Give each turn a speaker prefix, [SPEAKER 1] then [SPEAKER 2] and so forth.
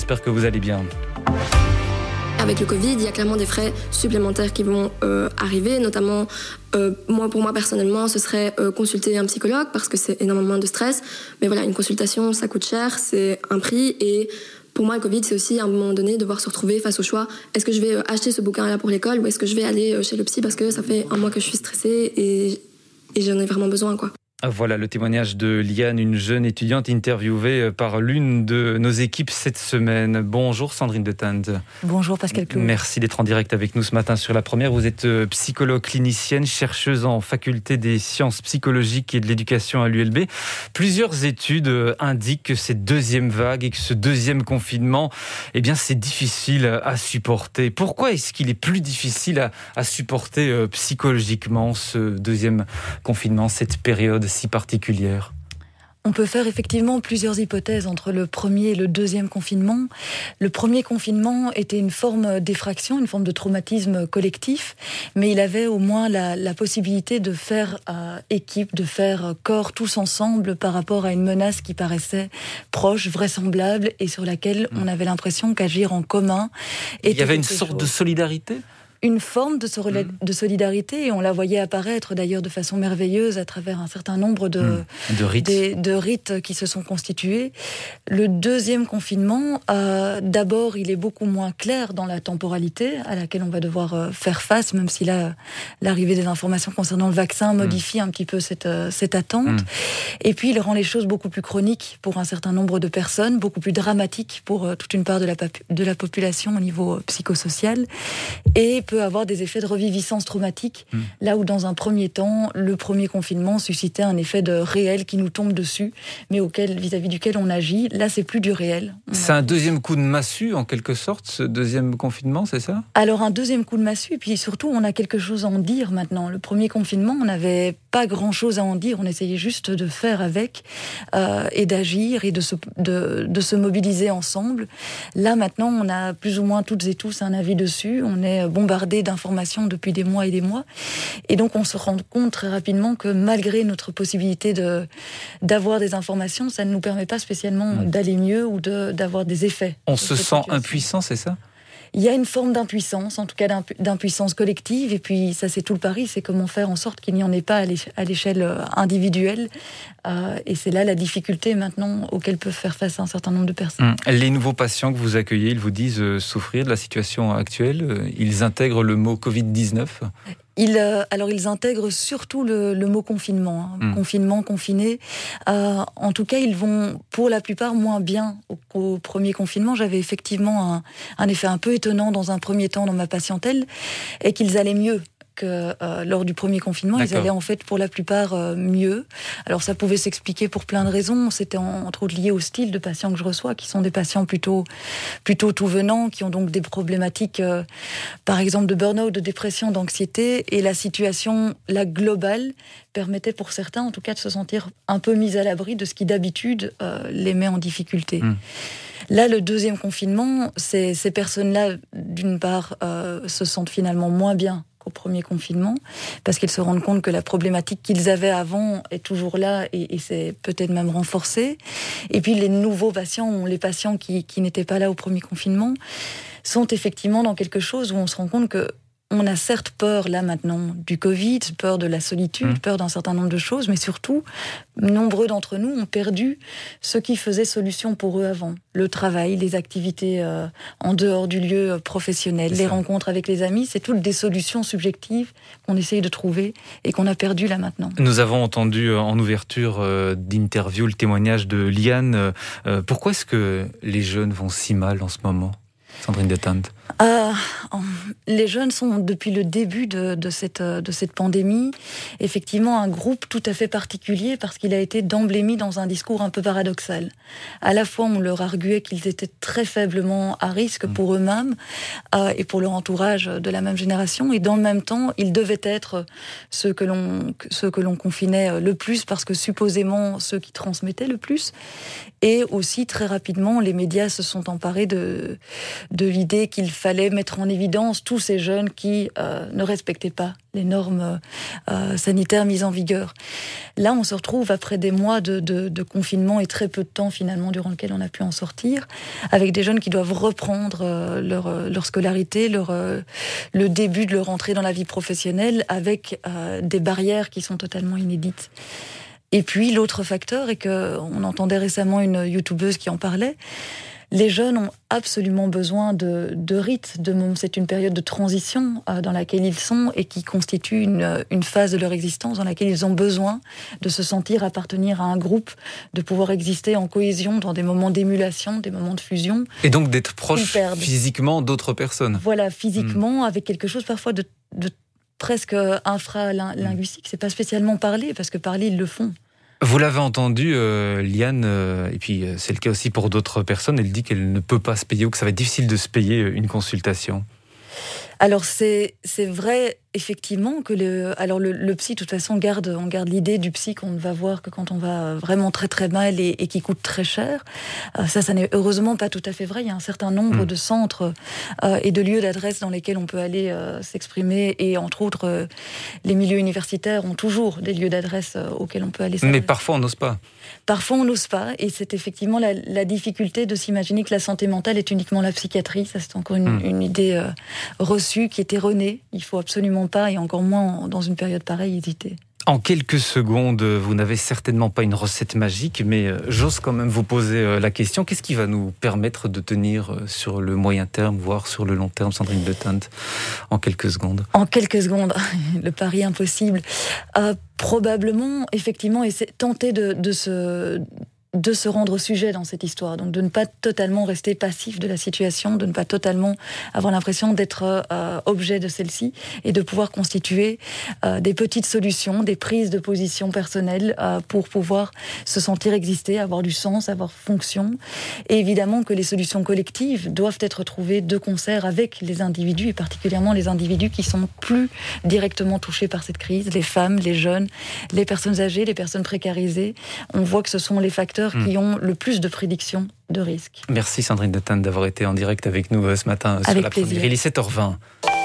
[SPEAKER 1] j'espère que vous allez bien.
[SPEAKER 2] Avec le Covid, il y a clairement des frais supplémentaires qui vont arriver, notamment pour moi personnellement, ce serait consulter un psychologue parce que c'est énormément de stress. Mais voilà, une consultation, ça coûte cher, c'est un prix. Et pour moi, le Covid, c'est aussi à un moment donné devoir se retrouver face au choix. Est-ce que je vais acheter ce bouquin-là pour l'école ou est-ce que je vais aller chez le psy parce que ça fait un mois que je suis stressée et j'en ai vraiment besoin, quoi.
[SPEAKER 1] Voilà le témoignage de Liane, une jeune étudiante interviewée par l'une de nos équipes cette semaine. Bonjour Sandrine de Tende.
[SPEAKER 3] Bonjour Pascal Clou.
[SPEAKER 1] Merci d'être en direct avec nous ce matin sur La Première. Vous êtes psychologue clinicienne, chercheuse en faculté des sciences psychologiques et de l'éducation à l'ULB. Plusieurs études indiquent que cette deuxième vague et que ce deuxième confinement, eh bien, c'est difficile à supporter. Pourquoi est-ce qu'il est plus difficile à supporter psychologiquement ce deuxième confinement, cette période si particulière?
[SPEAKER 3] On peut faire effectivement plusieurs hypothèses entre le premier et le deuxième confinement. Le premier confinement était une forme d'effraction, une forme de traumatisme collectif, mais il avait au moins la possibilité de faire équipe, de faire corps tous ensemble par rapport à une menace qui paraissait proche, vraisemblable et sur laquelle on avait l'impression qu'agir en commun était
[SPEAKER 1] Il y avait une sorte de solidarité ?
[SPEAKER 3] Une forme de solidarité, et on la voyait apparaître d'ailleurs de façon merveilleuse à travers un certain nombre de rites qui se sont constitués. Le deuxième confinement, d'abord, il est beaucoup moins clair dans la temporalité à laquelle on va devoir faire face, même si l'arrivée des informations concernant le vaccin modifie un petit peu cette attente. Et puis, il rend les choses beaucoup plus chroniques pour un certain nombre de personnes, beaucoup plus dramatiques pour toute une part de la population au niveau psychosocial, et peut avoir des effets de reviviscence traumatique, là où dans un premier temps, le premier confinement suscitait un effet de réel qui nous tombe dessus, mais vis-à-vis duquel on agit. Là, c'est plus du réel.
[SPEAKER 1] C'est un deuxième coup de massue, en quelque sorte, ce deuxième confinement, c'est ça ?
[SPEAKER 3] Alors, un deuxième coup de massue, et puis surtout, on a quelque chose à en dire maintenant. Le premier confinement, on n'avait pas grand-chose à en dire, on essayait juste de faire avec, et d'agir, et de se mobiliser ensemble. Là, maintenant, on a plus ou moins toutes et tous un avis dessus, on est bombardé d'informations depuis des mois et des mois. Et donc, on se rend compte très rapidement que malgré notre possibilité d'avoir des informations, ça ne nous permet pas spécialement d'aller mieux ou d'avoir des effets.
[SPEAKER 1] On se sent impuissant, c'est ça ?
[SPEAKER 3] Il y a une forme d'impuissance, en tout cas d'impuissance collective, et puis ça c'est tout le pari, c'est comment faire en sorte qu'il n'y en ait pas à l'échelle individuelle, et c'est là la difficulté maintenant auquel peuvent faire face un certain nombre de personnes.
[SPEAKER 1] Les nouveaux patients que vous accueillez, ils vous disent souffrir de la situation actuelle, ils intègrent le mot Covid-19 ?
[SPEAKER 3] Alors ils intègrent surtout le mot confinement, confinement, confiné. En tout cas, ils vont pour la plupart moins bien qu'au premier confinement. J'avais effectivement un effet un peu étonnant dans un premier temps dans ma patientèle, et qu'ils allaient mieux que lors du premier confinement. D'accord. Ils allaient en fait pour la plupart mieux. Alors ça pouvait s'expliquer pour plein de raisons. C'était entre autres lié au style de patients que je reçois, qui sont des patients plutôt tout venants, qui ont donc des problématiques, par exemple de burn-out, de dépression, d'anxiété. Et la situation, la globale, permettait pour certains, en tout cas, de se sentir un peu mis à l'abri de ce qui d'habitude les met en difficulté. Là, le deuxième confinement, ces personnes-là, d'une part, se sentent finalement moins bien au premier confinement, parce qu'ils se rendent compte que la problématique qu'ils avaient avant est toujours là et c'est peut-être même renforcée. Et puis les nouveaux patients, les patients qui n'étaient pas là au premier confinement, sont effectivement dans quelque chose où on se rend compte que on a certes peur, là, maintenant, du Covid, peur de la solitude, peur d'un certain nombre de choses, mais surtout, nombreux d'entre nous ont perdu ce qui faisait solution pour eux avant. Le travail, les activités en dehors du lieu professionnel, les rencontres avec les amis, c'est toutes des solutions subjectives qu'on essaye de trouver et qu'on a perdues, là, maintenant.
[SPEAKER 1] Nous avons entendu en ouverture d'interview le témoignage de Liane. Pourquoi est-ce que les jeunes vont si mal en ce moment ? Sandrine de Tende.
[SPEAKER 3] Les jeunes sont, depuis le début de cette pandémie, effectivement un groupe tout à fait particulier parce qu'il a été d'emblée mis dans un discours un peu paradoxal. À la fois, on leur arguait qu'ils étaient très faiblement à risque pour eux-mêmes et pour leur entourage de la même génération, et dans le même temps, ils devaient être ceux que l'on confinait le plus parce que supposément ceux qui transmettaient le plus. Et aussi, très rapidement, les médias se sont emparés de l'idée qu'il fallait mettre en évidence tous ces jeunes qui ne respectaient pas les normes sanitaires mises en vigueur. Là, on se retrouve après des mois de confinement et très peu de temps, finalement, durant lequel on a pu en sortir, avec des jeunes qui doivent reprendre leur scolarité, le début de leur entrée dans la vie professionnelle, avec des barrières qui sont totalement inédites. Et puis, l'autre facteur est qu'on entendait récemment une youtubeuse qui en parlait. Les jeunes ont absolument besoin de rites, c'est une période de transition dans laquelle ils sont et qui constitue une phase de leur existence dans laquelle ils ont besoin de se sentir appartenir à un groupe, de pouvoir exister en cohésion dans des moments d'émulation, des moments de fusion.
[SPEAKER 1] Et donc d'être proche physiquement d'autres personnes.
[SPEAKER 3] Voilà, physiquement, avec quelque chose parfois de presque infralinguistique. C'est pas spécialement parler, parce que parler, ils le font.
[SPEAKER 1] Vous l'avez entendu, Liane, et puis c'est le cas aussi pour d'autres personnes, elle dit qu'elle ne peut pas se payer ou que ça va être difficile de se payer une consultation.
[SPEAKER 3] Alors c'est vrai effectivement que le psy de toute façon on garde l'idée du psy qu'on ne va voir que quand on va vraiment très très mal et qui coûte très cher. Ça n'est heureusement pas tout à fait vrai. Il y a un certain nombre de centres et de lieux d'adresse dans lesquels on peut aller s'exprimer, et entre autres les milieux universitaires ont toujours des lieux d'adresse auxquels on peut aller s'adresser.
[SPEAKER 1] Mais parfois on n'ose pas.
[SPEAKER 3] Parfois on n'ose pas, et c'est effectivement la difficulté de s'imaginer que la santé mentale est uniquement la psychiatrie. Ça, c'est encore une idée reçue qui est erronée. Il faut absolument pas, et encore moins dans une période pareille, hésiter.
[SPEAKER 1] En quelques secondes, vous n'avez certainement pas une recette magique, mais j'ose quand même vous poser la question. Qu'est-ce qui va nous permettre de tenir sur le moyen terme, voire sur le long terme, Sandrine de Tinte, en quelques secondes?
[SPEAKER 3] En quelques secondes, le pari impossible. Probablement, effectivement, et c'est tenter de se rendre sujet dans cette histoire, donc de ne pas totalement rester passif de la situation, de ne pas totalement avoir l'impression d'être objet de celle-ci, et de pouvoir constituer des petites solutions, des prises de position personnelles pour pouvoir se sentir exister, avoir du sens, avoir fonction. Et évidemment que les solutions collectives doivent être trouvées de concert avec les individus, et particulièrement les individus qui sont plus directement touchés par cette crise, les femmes, les jeunes, les personnes âgées, les personnes précarisées. On voit que ce sont les facteurs qui ont le plus de prédictions de risques.
[SPEAKER 1] Merci Sandrine de Tinte d'avoir été en direct avec nous ce matin sur La Première. Il est 7h20.